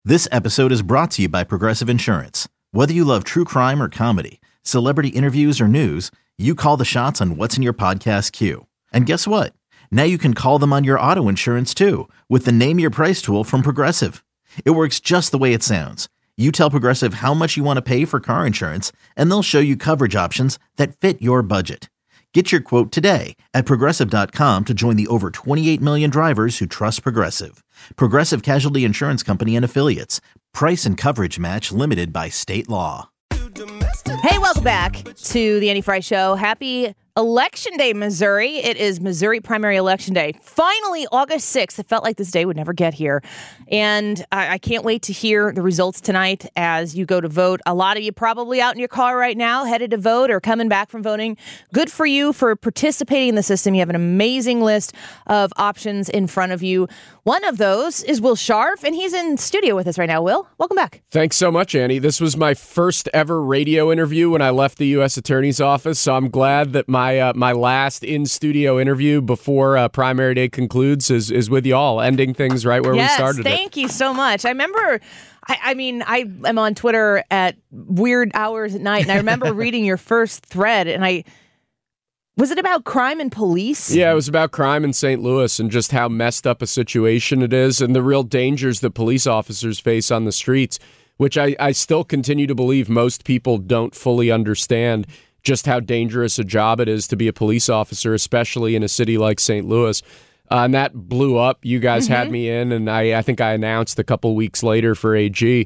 This episode is brought to you by Progressive Insurance. Whether you love true crime or comedy, celebrity interviews or news, you call the shots on what's in your podcast queue. And guess what? Now you can call them on your auto insurance too with the Name Your Price tool from Progressive. It works just the way it sounds. You tell Progressive how much you want to pay for car insurance, and they'll show you coverage options that fit your budget. Get your quote today at Progressive.com to join the over 28 million drivers who trust Progressive. Progressive Casualty Insurance Company and Affiliates. Price and coverage match limited by state law. Hey, welcome back to the Annie Frey Show. Happy Election Day, Missouri. It is Missouri primary election day. Finally, August 6th. It felt like this day would never get here. And I can't wait to hear the results tonight as you go to vote. A lot of you probably out in your car right now, headed to vote or coming back from voting. Good for you for participating in the system. You have an amazing list of options in front of you. One of those is Will Scharf, and he's in studio with us right now. Will, welcome back. Thanks so much, Annie. This was my first ever radio interview when I left the U.S. Attorney's Office, so I'm glad that my last in-studio interview before primary day concludes is with y'all, ending things right where we started it. Thank you so much. I remember, I am on Twitter at weird hours at night, and I remember reading your first thread, and was it about crime and police? Yeah, it was about crime in St. Louis and just how messed up a situation it is and the real dangers that police officers face on the streets, which I still continue to believe most people don't fully understand just how dangerous a job it is to be a police officer, especially in a city like St. Louis. And that blew up. You guys had me in, and I think I announced a couple weeks later for AG.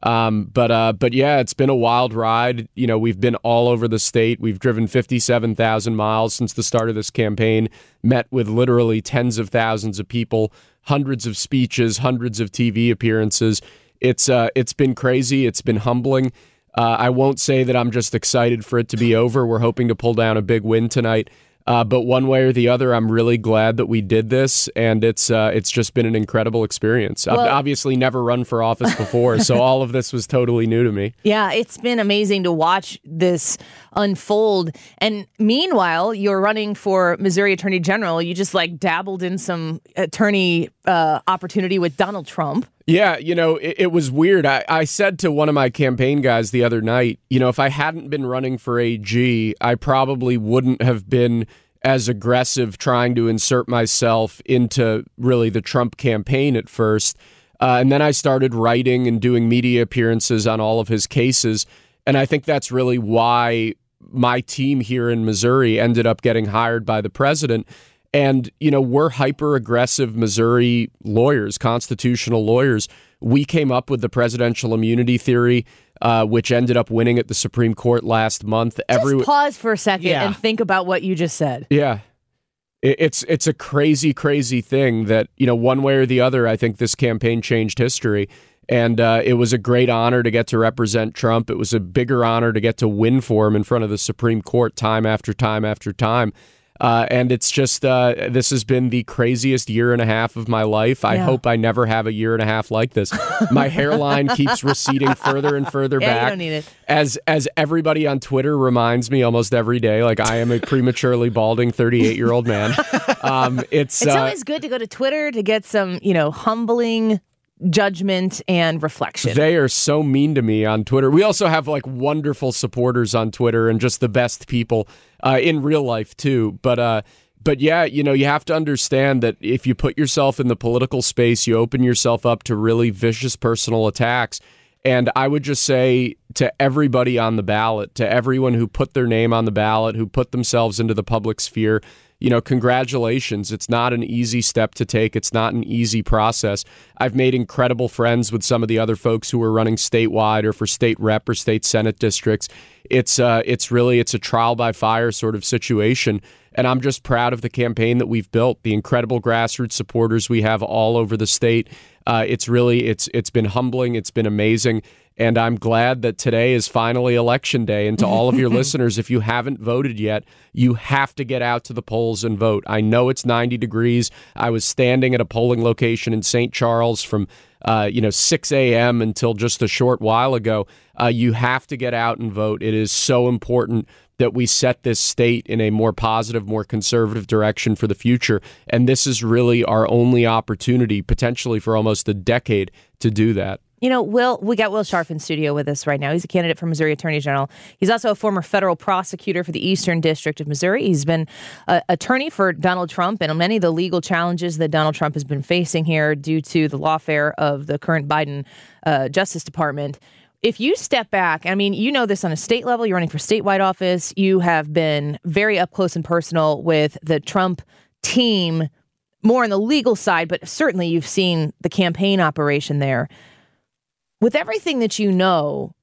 But yeah, it's been a wild ride. You know, we've been all over the state. We've driven 57,000 miles since the start of this campaign, met with literally tens of thousands of people, hundreds of speeches, hundreds of TV appearances. It's been crazy. It's been humbling. I won't say that I'm just excited for it to be over. We're hoping to pull down a big win tonight. But one way or the other, I'm really glad that we did this, and it's just been an incredible experience. I've obviously never run for office before, so all of this was totally new to me. Yeah, it's been amazing to watch this unfold. And meanwhile, you're running for Missouri Attorney General. You just dabbled in some attorney opportunity with Donald Trump. Yeah, it was weird. I said to one of my campaign guys the other night, if I hadn't been running for AG, I probably wouldn't have been as aggressive trying to insert myself into really the Trump campaign at first. And then I started writing and doing media appearances on all of his cases. And I think that's really why my team here in Missouri ended up getting hired by the president. And, we're hyper-aggressive Missouri lawyers, constitutional lawyers. We came up with the presidential immunity theory, which ended up winning at the Supreme Court last month. Just pause for a second and think about what you just said. Yeah. It's a crazy, crazy thing that, one way or the other, I think this campaign changed history. And it was a great honor to get to represent Trump. It was a bigger honor to get to win for him in front of the Supreme Court time after time after time. And it's just, this has been the craziest year and a half of my life. I hope I never have a year and a half like this. My hairline keeps receding further and further back. You don't need it. As everybody on Twitter reminds me almost every day, I am a prematurely balding 38-year-old man. It's always good to go to Twitter to get some, humbling judgment and reflection. They are so mean to me on Twitter. We also have wonderful supporters on Twitter and just the best people in real life too. But yeah, you have to understand that if you put yourself in the political space, you open yourself up to really vicious personal attacks. And I would just say to everybody on the ballot, to everyone who put their name on the ballot, who put themselves into the public sphere, congratulations. It's not an easy step to take. It's not an easy process. I've made incredible friends with some of the other folks who are running statewide or for state rep or state senate districts. It's a trial by fire sort of situation. And I'm just proud of the campaign that we've built, the incredible grassroots supporters we have all over the state. It's been humbling. It's been amazing. And I'm glad that today is finally election day. And to all of your listeners, if you haven't voted yet, you have to get out to the polls and vote. I know it's 90 degrees. I was standing at a polling location in St. Charles from 6 a.m. until just a short while ago. You have to get out and vote. It is so important that we set this state in a more positive, more conservative direction for the future. And this is really our only opportunity, potentially for almost a decade, to do that. We got Will Scharf in studio with us right now. He's a candidate for Missouri Attorney General. He's also a former federal prosecutor for the Eastern District of Missouri. He's been an attorney for Donald Trump and on many of the legal challenges that Donald Trump has been facing here due to the lawfare of the current Biden Justice Department. If you step back, I mean, you know this on a state level, you're running for statewide office. You have been very up close and personal with the Trump team, more on the legal side, but certainly you've seen the campaign operation there. With everything that you know,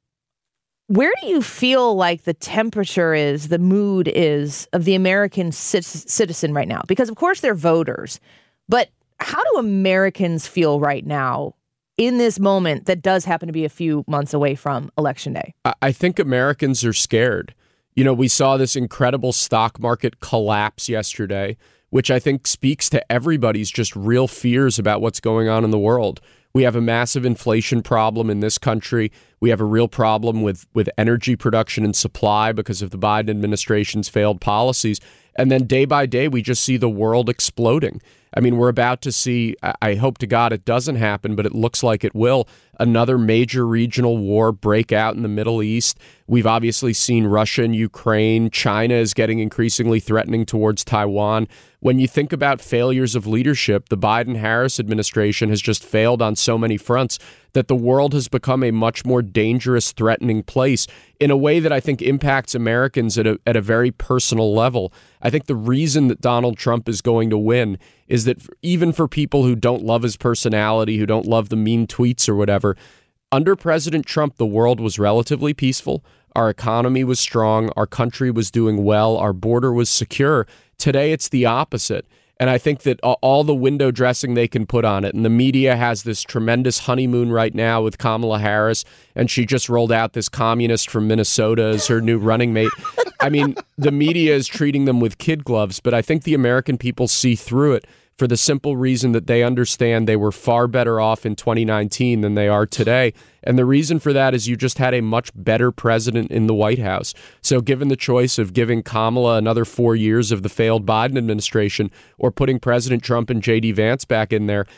where do you feel like the temperature is, the mood is of the American citizen right now? Because, of course, they're voters. But how do Americans feel right now in this moment that does happen to be a few months away from Election Day? I think Americans are scared. We saw this incredible stock market collapse yesterday, which I think speaks to everybody's just real fears about what's going on in the world. We have a massive inflation problem in this country. We have a real problem with energy production and supply because of the Biden administration's failed policies. And then day by day, we just see the world exploding. I mean, we're about to see, I hope to God it doesn't happen, but it looks like it will, another major regional war break out in the Middle East. We've obviously seen Russia and Ukraine. China is getting increasingly threatening towards Taiwan. When you think about failures of leadership, the Biden-Harris administration has just failed on so many fronts that the world has become a much more dangerous, threatening place in a way that I think impacts Americans at a very personal level. I think the reason that Donald Trump is going to win is that even for people who don't love his personality, who don't love the mean tweets or whatever, under President Trump, the world was relatively peaceful. Our economy was strong. Our country was doing well. Our border was secure. Today, it's the opposite. And I think that all the window dressing they can put on it, and the media has this tremendous honeymoon right now with Kamala Harris, and she just rolled out this communist from Minnesota as her new running mate. I mean, the media is treating them with kid gloves, but I think the American people see through it for the simple reason that they understand they were far better off in 2019 than they are today. And the reason for that is you just had a much better president in the White House. So given the choice of giving Kamala another 4 years of the failed Biden administration or putting President Trump and J.D. Vance back in there,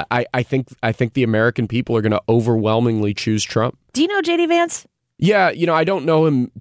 I think the American people are going to overwhelmingly choose Trump. Do you know J.D. Vance? Yeah, I don't know him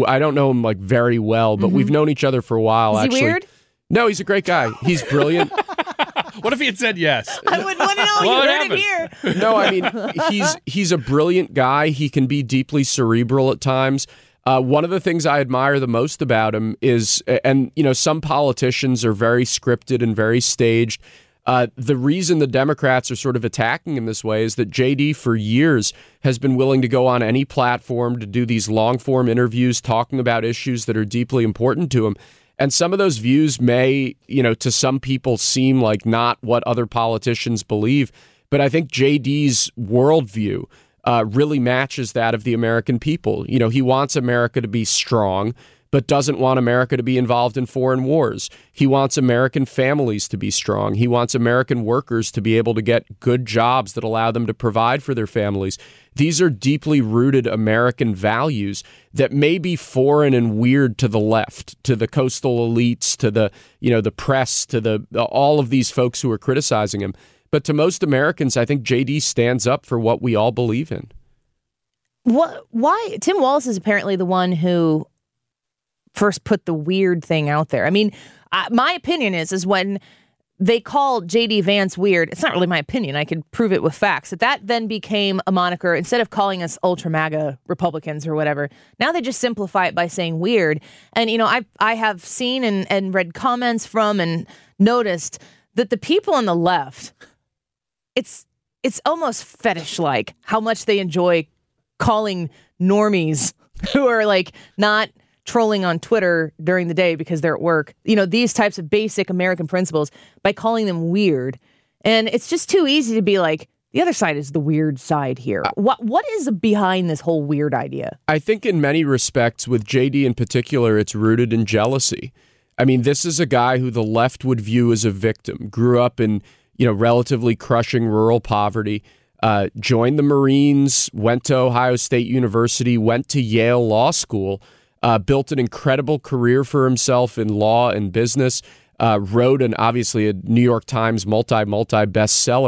like very well, but we've known each other for a while. Is he actually. Weird? No, he's a great guy. He's brilliant. What if he had said yes? I would want to know. You heard it here. No, I mean, he's a brilliant guy. He can be deeply cerebral at times. One of the things I admire the most about him is, and some politicians are very scripted and very staged. The reason the Democrats are sort of attacking him this way is that JD for years has been willing to go on any platform to do these long-form interviews talking about issues that are deeply important to him. And some of those views may, to some people seem like not what other politicians believe. But I think JD's worldview really matches that of the American people. He wants America to be strong, but doesn't want America to be involved in foreign wars. He wants American families to be strong. He wants American workers to be able to get good jobs that allow them to provide for their families. These are deeply rooted American values that may be foreign and weird to the left, to the coastal elites, to the press, to all of these folks who are criticizing him. But to most Americans, I think JD stands up for what we all believe in. Why? Tim Walz is apparently the one who first put the weird thing out there. I mean, my opinion is when they call J.D. Vance weird, it's not really my opinion. I could prove it with facts. That then became a moniker. Instead of calling us ultra MAGA Republicans or whatever, now they just simplify it by saying weird. And, I have seen and read comments from and noticed that the people on the left, it's almost fetish-like how much they enjoy calling normies who are like not trolling on Twitter during the day because they're at work, these types of basic American principles by calling them weird. And it's just too easy to be like, the other side is the weird side here. What is behind this whole weird idea? I think in many respects, with JD in particular, it's rooted in jealousy. I mean, this is a guy who the left would view as a victim, grew up in, relatively crushing rural poverty, joined the Marines, went to Ohio State University, went to Yale Law School, built an incredible career for himself in law and business, wrote obviously a New York Times multi bestseller.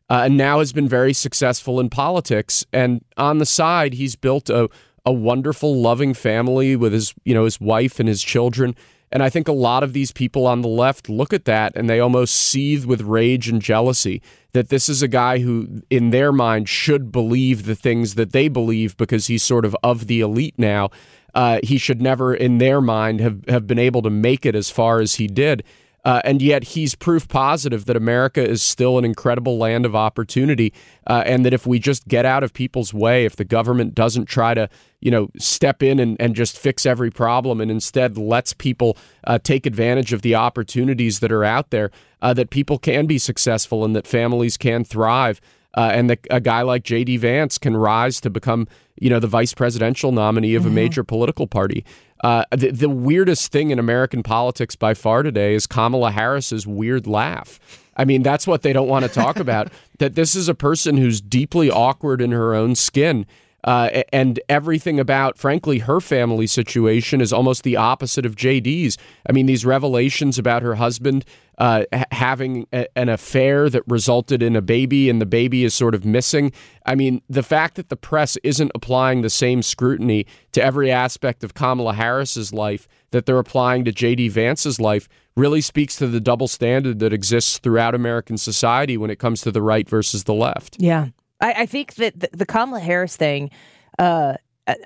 and now has been very successful in politics. And on the side, he's built a wonderful, loving family with his wife and his children. And I think a lot of these people on the left look at that and they almost seethe with rage and jealousy that this is a guy who, in their mind, should believe the things that they believe because he's sort of the elite now. He should never, in their mind, have been able to make it as far as he did. And yet he's proof positive that America is still an incredible land of opportunity, and that if we just get out of people's way, if the government doesn't try to, step in and just fix every problem and instead lets people take advantage of the opportunities that are out there, that people can be successful and that families can thrive. And that a guy like J.D. Vance can rise to become, the vice presidential nominee of a major political party. The weirdest thing in American politics by far today is Kamala Harris's weird laugh. I mean, that's what they don't want to talk about, that this is a person who's deeply awkward in her own skin. And everything about, frankly, her family situation is almost the opposite of JD's. I mean, these revelations about her husband having an affair that resulted in a baby and the baby is sort of missing. I mean, the fact that the press isn't applying the same scrutiny to every aspect of Kamala Harris's life that they're applying to J.D. Vance's life really speaks to the double standard that exists throughout American society when it comes to the right versus the left. Yeah. I think that the Kamala Harris thing, I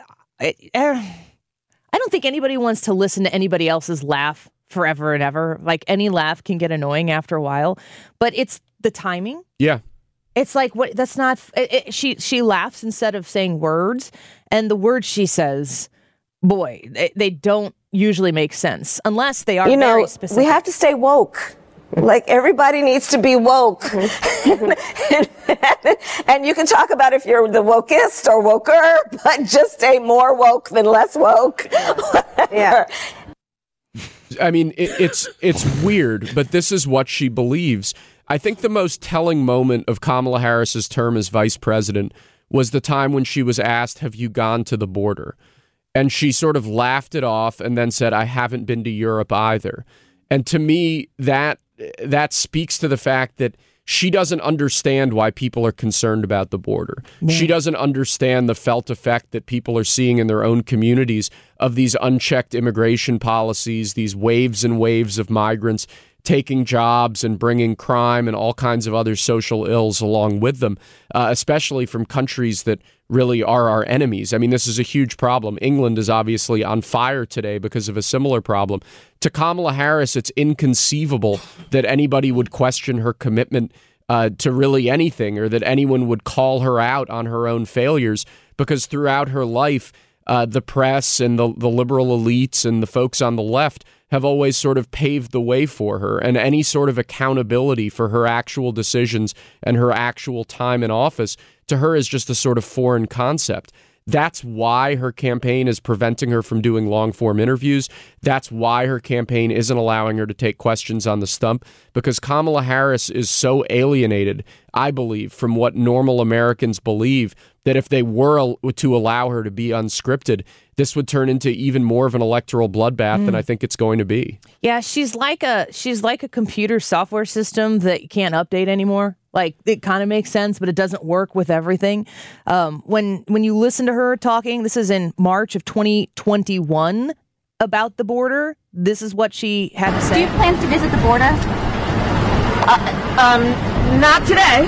don't think anybody wants to listen to anybody else's laugh forever and ever. Like, any laugh can get annoying after a while, but it's the timing. Yeah. It's like, what? That's not, she laughs instead of saying words, and the words she says, boy, they don't usually make sense unless they are very specific. We have to stay woke. Like, everybody needs to be woke. And you can talk about if you're the wokest or woker, but just stay more woke than less woke. Yeah. I mean, it's weird, but this is what she believes. I think the most telling moment of Kamala Harris's term as vice president was the time when she was asked, "Have you gone to the border?" And she sort of laughed it off and then said, "I haven't been to Europe either." And to me, that speaks to the fact that she doesn't understand why people are concerned about the border. Yeah. She doesn't understand the felt effect that people are seeing in their own communities of these unchecked immigration policies, these waves and waves of migrants taking jobs and bringing crime and all kinds of other social ills along with them, especially from countries that really are our enemies. I mean, this is a huge problem. England is obviously on fire today because of a similar problem. To Kamala Harris, it's inconceivable that anybody would question her commitment to really anything, or that anyone would call her out on her own failures, because throughout her life, the press and the liberal elites and the folks on the left have always sort of paved the way for her, and any sort of accountability for her actual decisions and her actual time in office to her is just a sort of foreign concept. That's why her campaign is preventing her from doing long-form interviews. That's why her campaign isn't allowing her to take questions on the stump, because Kamala Harris is so alienated, I believe, from what normal Americans believe, that if they were to allow her to be unscripted, this would turn into even more of an electoral bloodbath than I think it's going to be. Yeah, she's like a computer software system that you can't update anymore. Like, it kind of makes sense, but it doesn't work with everything. When you listen to her talking, this is in March of 2021, about the border, this is what she had to say. Do you plan to visit the border? Not today.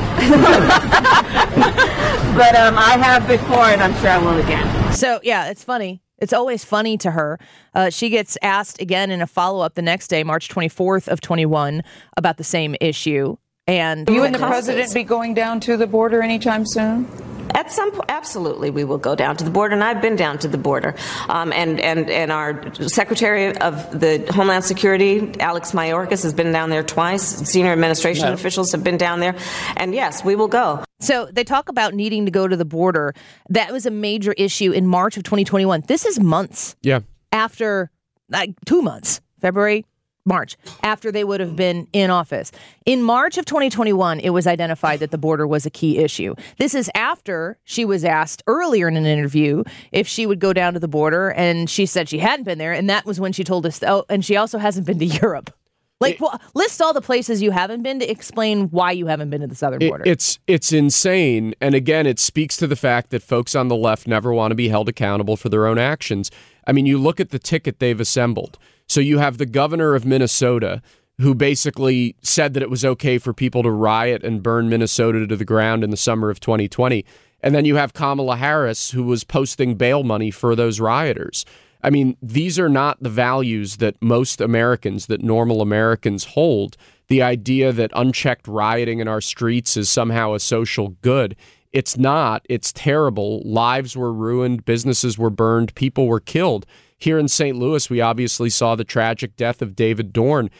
But I have before, and I'm sure I will again. So, yeah, it's funny. It's always funny to her. She gets asked again in a follow-up the next day, March 24th of 21, about the same issue. And will you and the president be going down to the border anytime soon? At some point, absolutely, we will go down to the border, and I've been down to the border. And our Secretary of the Homeland Security, Alex Mayorkas, has been down there twice. Senior administration officials have been down there. And yes, we will go. So they talk about needing to go to the border. That was a major issue in March of 2021. This is months after, like 2 months, February, March, after they would have been in office. In March of 2021, it was identified that the border was a key issue. This is after she was asked earlier in an interview if she would go down to the border, and she said she hadn't been there, and that was when she told us, and she also hasn't been to Europe. List all the places you haven't been to explain why you haven't been to the southern border. It's insane. And again, it speaks to the fact that folks on the left never want to be held accountable for their own actions. I mean, you look at the ticket they've assembled. So you have the governor of Minnesota, who basically said that it was okay for people to riot and burn Minnesota to the ground in the summer of 2020. And then you have Kamala Harris, who was posting bail money for those rioters. I mean, these are not the values that most Americans, that normal Americans hold. The idea that unchecked rioting in our streets is somehow a social good. It's not. It's terrible. Lives were ruined. Businesses were burned. People were killed. Here in St. Louis, we obviously saw the tragic death of David Dorn,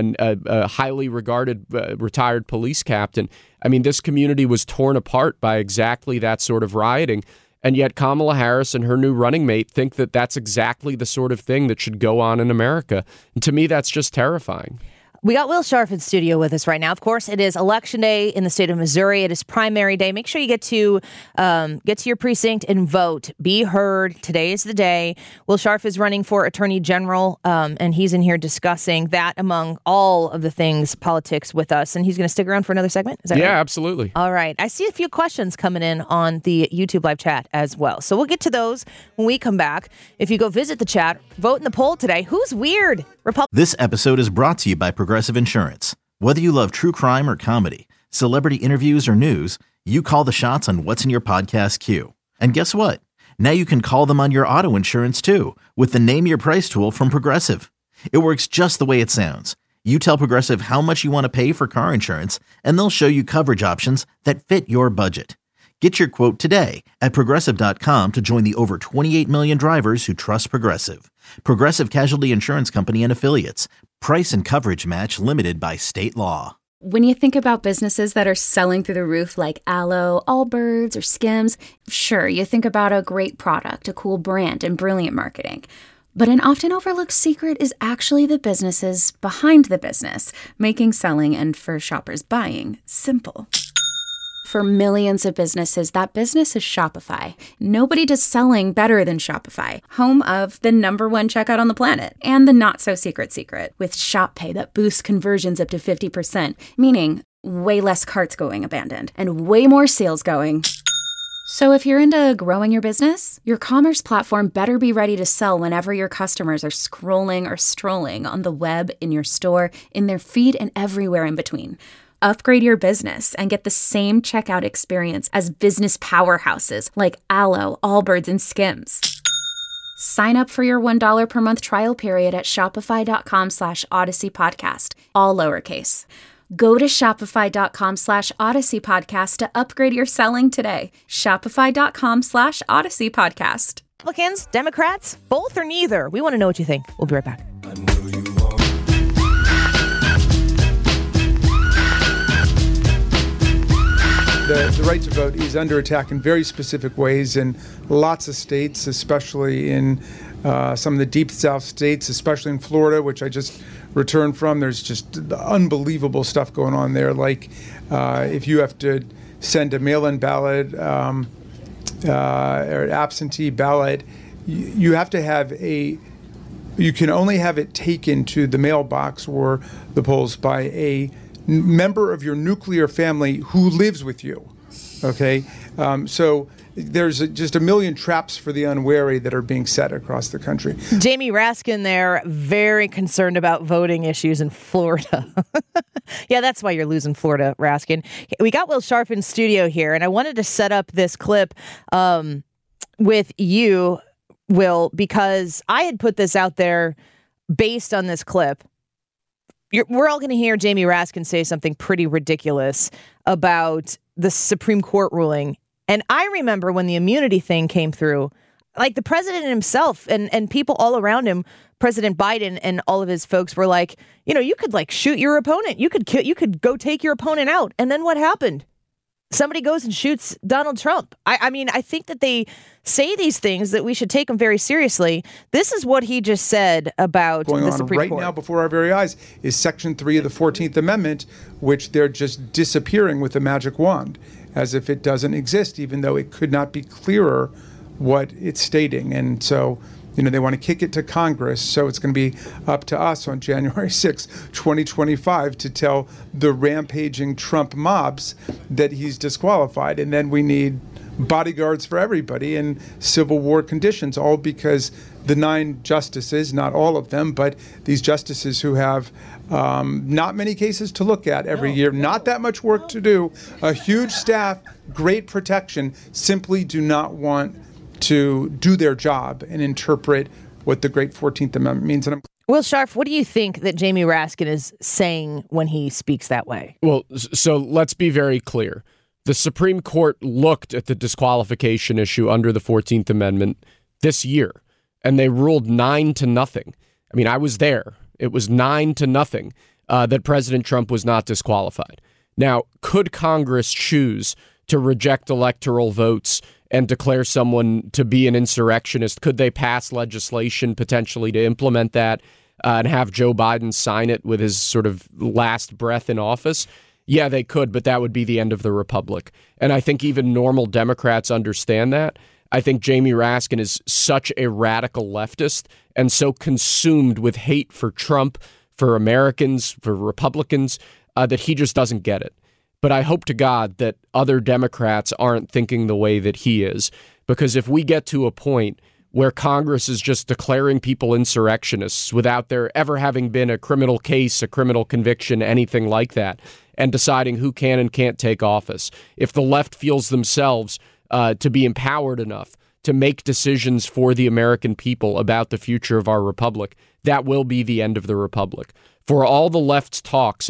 a highly regarded retired police captain. I mean, this community was torn apart by exactly that sort of rioting. And yet Kamala Harris and her new running mate think that that's exactly the sort of thing that should go on in America. And to me, that's just terrifying. We got Will Scharf in studio with us right now. Of course, it is Election Day in the state of Missouri. It is primary day. Make sure you get to your precinct and vote. Be heard. Today is the day. Will Scharf is running for Attorney General, and he's in here discussing that among all of the things politics with us. And he's going to stick around for another segment. Is that right? Yeah, absolutely. All right. I see a few questions coming in on the YouTube live chat as well. So we'll get to those when we come back. If you go visit the chat, vote in the poll today. Who's weird? This episode is brought to you by Progressive Insurance. Whether you love true crime or comedy, celebrity interviews or news, you call the shots on what's in your podcast queue. And guess what? Now you can call them on your auto insurance too with the Name Your Price tool from Progressive. It works just the way it sounds. You tell Progressive how much you want to pay for car insurance, and they'll show you coverage options that fit your budget. Get your quote today at Progressive.com to join the over 28 million drivers who trust Progressive. Progressive Casualty Insurance Company and Affiliates. Price and coverage match limited by state law. When you think about businesses that are selling through the roof like Aloe, Allbirds, or Skims, sure, you think about a great product, a cool brand, and brilliant marketing. But an often overlooked secret is actually the businesses behind the business, making selling and, for shoppers, buying simple. For millions of businesses, that business is Shopify. Nobody does selling better than Shopify, home of the #1 checkout on the planet, and the not-so-secret secret, with Shop Pay that boosts conversions up to 50%, meaning way less carts going abandoned, and way more sales going. So if you're into growing your business, your commerce platform better be ready to sell whenever your customers are scrolling or strolling on the web, in your store, in their feed, and everywhere in between. Upgrade your business and get the same checkout experience as business powerhouses like Aloe, Allbirds, and Skims. Sign up for your $1 per month trial period at shopify.com/Odyssey Podcast, all lowercase. Go to shopify.com/Odyssey Podcast to upgrade your selling today. Shopify.com/Odyssey Podcast. Republicans, Democrats, both or neither? We want to know what you think. We'll be right back. The right to vote is under attack in very specific ways in lots of states, especially in some of the deep South states, especially in Florida, which I just returned from. There's just unbelievable stuff going on there. Like if you have to send a mail-in ballot or an absentee ballot, you have to have you can only have it taken to the mailbox or the polls by a member of your nuclear family who lives with you, okay? So there's just a million traps for the unwary that are being set across the country. Jamie Raskin there, very concerned about voting issues in Florida. Yeah, that's why you're losing Florida, Raskin. We got Will Scharf in studio here, and I wanted to set up this clip with you, Will, because I had put this out there based on this clip. We're all going to hear Jamie Raskin say something pretty ridiculous about the Supreme Court ruling. And I remember when the immunity thing came through, like the president himself and people all around him, President Biden and all of his folks were like, you could like shoot your opponent. You could go take your opponent out. And then what happened? Somebody goes and shoots Donald Trump. I mean, I think that they say these things that we should take them very seriously. This is what he just said about the Supreme Court. Right now before our very eyes is Section 3 of the 14th Amendment, which they're just disappearing with a magic wand, as if it doesn't exist, even though it could not be clearer what it's stating. And so They want to kick it to Congress, so it's going to be up to us on January 6, 2025 to tell the rampaging Trump mobs that he's disqualified. And then we need bodyguards for everybody in civil war conditions, all because the 9 justices, not all of them, but these justices who have not many cases to look at every year, not that much work to do, a huge staff, great protection, simply do not want to do their job and interpret what the great 14th Amendment means. And Will Scharf, what do you think that Jamie Raskin is saying when he speaks that way? Well, so let's be very clear. The Supreme Court looked at the disqualification issue under the 14th Amendment this year, and they ruled 9-0. I mean, I was there. It was 9-0 that President Trump was not disqualified. Now, could Congress choose to reject electoral votes and declare someone to be an insurrectionist? Could they pass legislation potentially to implement that and have Joe Biden sign it with his sort of last breath in office? Yeah, they could, but that would be the end of the republic. And I think even normal Democrats understand that. I think Jamie Raskin is such a radical leftist and so consumed with hate for Trump, for Americans, for Republicans, that he just doesn't get it. But I hope to God that other Democrats aren't thinking the way that he is, because if we get to a point where Congress is just declaring people insurrectionists without there ever having been a criminal case, a criminal conviction, anything like that, and deciding who can and can't take office, if the left feels themselves to be empowered enough to make decisions for the American people about the future of our republic, that will be the end of the republic. For all the left's talk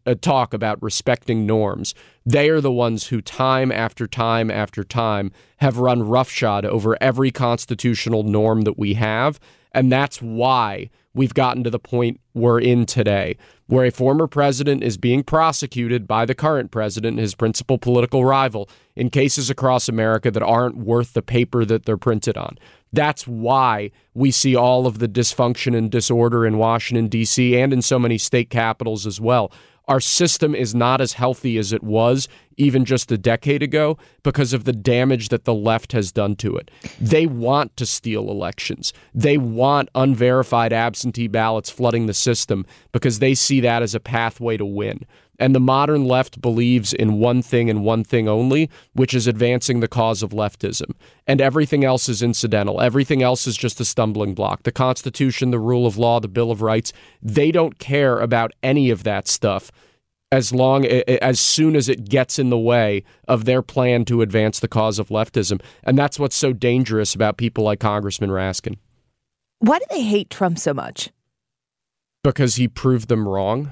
about respecting norms, they are the ones who time after time after time have run roughshod over every constitutional norm that we have. And that's why we've gotten to the point we're in today, where a former president is being prosecuted by the current president, his principal political rival, in cases across America that aren't worth the paper that they're printed on. That's why we see all of the dysfunction and disorder in Washington, D.C., and in so many state capitals as well. Our system is not as healthy as it was even just a decade ago because of the damage that the left has done to it. They want to steal elections. They want unverified absentee ballots flooding the system because they see that as a pathway to win. And the modern left believes in one thing and one thing only, which is advancing the cause of leftism. And everything else is incidental. Everything else is just a stumbling block. The Constitution, the rule of law, the Bill of Rights, they don't care about any of that stuff as soon as it gets in the way of their plan to advance the cause of leftism. And that's what's so dangerous about people like Congressman Raskin. Why do they hate Trump so much? Because he proved them wrong.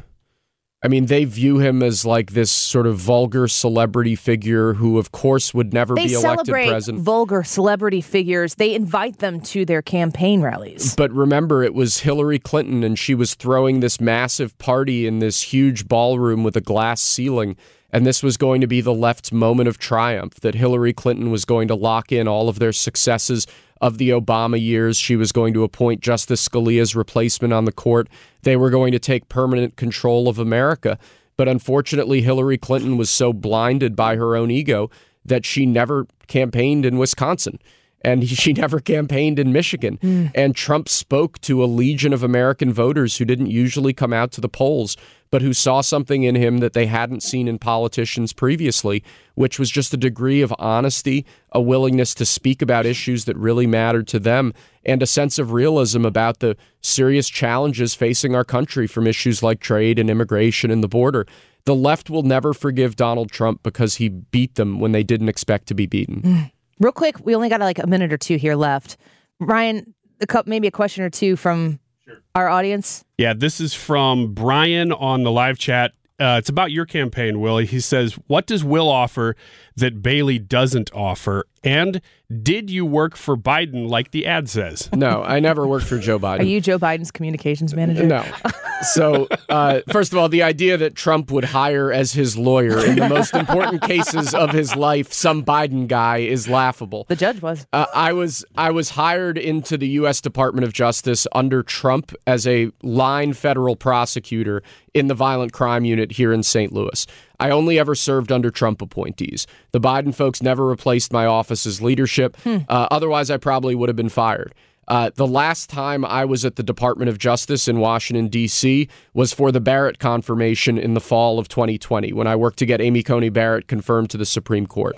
I mean, they view him as like this sort of vulgar celebrity figure who, of course, would never be elected president. They celebrate vulgar celebrity figures. They invite them to their campaign rallies. But remember, it was Hillary Clinton, and she was throwing this massive party in this huge ballroom with a glass ceiling. And this was going to be the left's moment of triumph, that Hillary Clinton was going to lock in all of their successes of the Obama years. She was going to appoint Justice Scalia's replacement on the court. They were going to take permanent control of America. But unfortunately, Hillary Clinton was so blinded by her own ego that she never campaigned in Wisconsin. And she never campaigned in Michigan. And Trump spoke to a legion of American voters who didn't usually come out to the polls, but who saw something in him that they hadn't seen in politicians previously, which was just a degree of honesty, a willingness to speak about issues that really mattered to them, and a sense of realism about the serious challenges facing our country from issues like trade and immigration and the border. The left will never forgive Donald Trump because he beat them when they didn't expect to be beaten. Real quick, we only got like a minute or two here left. Ryan, maybe a question or two from our audience. Yeah, this is from Brian on the live chat. It's about your campaign, Will. He says, what does Will offer that Bailey doesn't offer? And did you work for Biden like the ad says? No, I never worked for Joe Biden. Are you Joe Biden's communications manager? No. So, first of all, the idea that Trump would hire as his lawyer in the most important cases of his life some Biden guy is laughable. The judge was. I was hired into the U.S. Department of Justice under Trump as a line federal prosecutor in the violent crime unit here in St. Louis. I only ever served under Trump appointees. The Biden folks never replaced my office's leadership. Otherwise, I probably would have been fired. The last time I was at the Department of Justice in Washington, D.C. was for the Barrett confirmation in the fall of 2020, when I worked to get Amy Coney Barrett confirmed to the Supreme Court.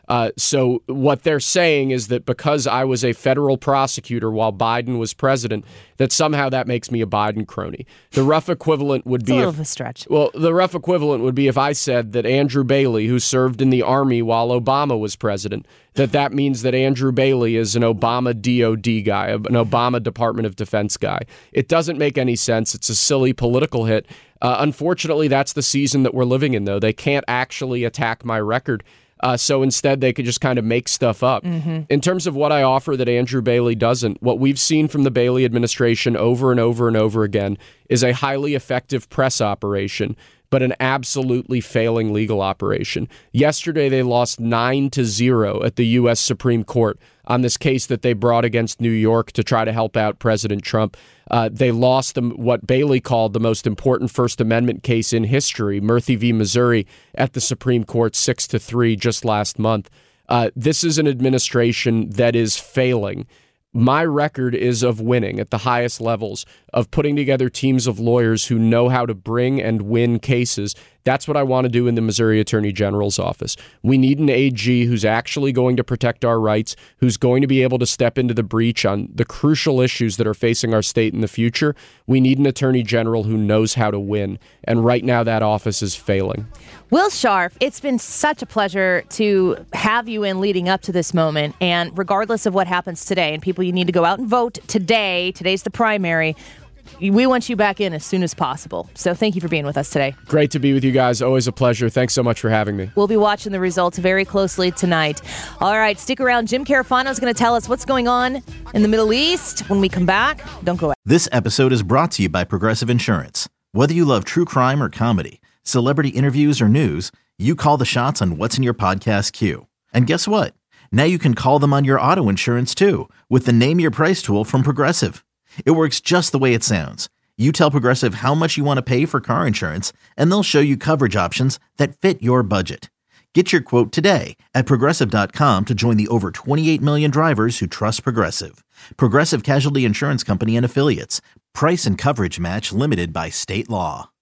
So what they're saying is that because I was a federal prosecutor while Biden was president, that somehow that makes me a Biden crony. The rough equivalent would be a little of a stretch. Well, the rough equivalent would be if I said that Andrew Bailey, who served in the Army while Obama was president, that means that Andrew Bailey is an Obama DOD guy, an Obama Department of Defense guy. It doesn't make any sense. It's a silly political hit. Unfortunately, that's the season that we're living in, though. They can't actually attack my record. So instead, they could just kind of make stuff up. In terms of what I offer that Andrew Bailey doesn't, what we've seen from the Bailey administration over and over and over again is a highly effective press operation, but an absolutely failing legal operation. Yesterday, they lost 9-0 at the U.S. Supreme Court on this case that they brought against New York to try to help out President Trump. They lost what Bailey called the most important First Amendment case in history, Murthy v. Missouri, at the Supreme Court 6-3 just last month. This is an administration that is failing. My record is of winning at the highest levels, of putting together teams of lawyers who know how to bring and win cases. That's what I want to do in the Missouri Attorney General's office. We need an AG who's actually going to protect our rights, who's going to be able to step into the breach on the crucial issues that are facing our state in the future. We need an Attorney General who knows how to win. And right now, that office is failing. Will Scharf, it's been such a pleasure to have you in leading up to this moment. And regardless of what happens today, and people, you need to go out and vote today. Today's the primary. We want you back in as soon as possible. So thank you for being with us today. Great to be with you guys. Always a pleasure. Thanks so much for having me. We'll be watching the results very closely tonight. All right, stick around. Jim Carafano is going to tell us what's going on in the Middle East. When we come back, don't go out. This episode is brought to you by Progressive Insurance. Whether you love true crime or comedy, celebrity interviews or news, you call the shots on what's in your podcast queue. And guess what? Now you can call them on your auto insurance too with the Name Your Price tool from Progressive. It works just the way it sounds. You tell Progressive how much you want to pay for car insurance, and they'll show you coverage options that fit your budget. Get your quote today at Progressive.com to join the over 28 million drivers who trust Progressive. Progressive Casualty Insurance Company and Affiliates. Price and coverage match limited by state law.